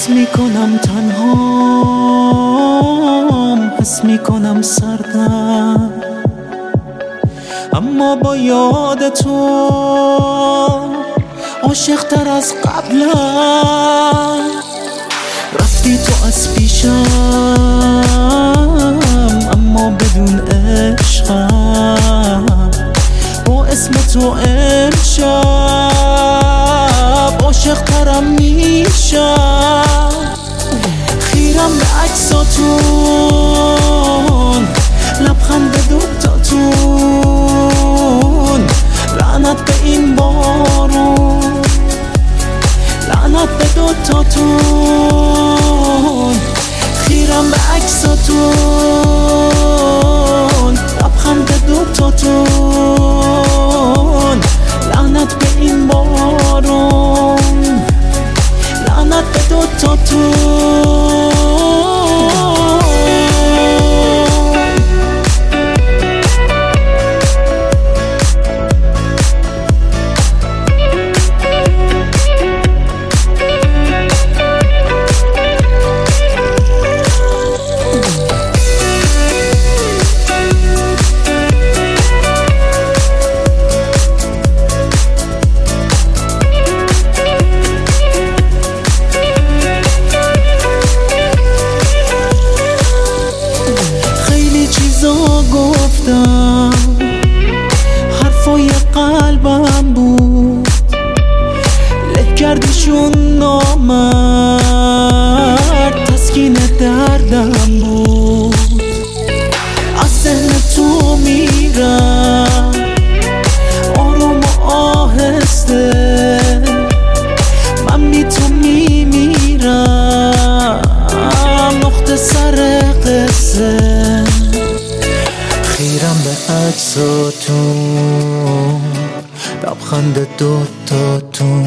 حس میکنم تنهام، حس میکنم سردم، اما با یاد تو عاشق تر از قبلم. رفتی تو از پیشم اما بدون عشقم، با اسم تو امشب عاشق ترم میشم. خیرم به عکساتون، لبخند دوتاتون، لعنت به این بارون، لعنت به دوتاتون. خیرم به عکساتون، لبخند دوتاتون، لعنت به این بارون، لعنت به دوتاتون. گفتم حرفای قلبم بود، له کردیشون نامرد، تسکین دردم بود. از ذهن تو میرم آروم و آهسته، من بی تو میمیرم، نقطه سر قصه. خیرم به عکساتون، لبخند دوتاتون،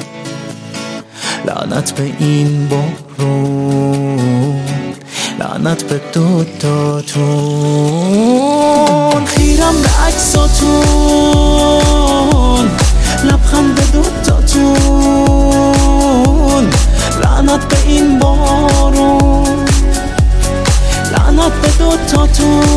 لعنت به این بارون، لعنت به دوتاتون. خیرم به عکساتون، لبخند دوتاتون، لعنت به این بارون، لعنت به دوتاتون.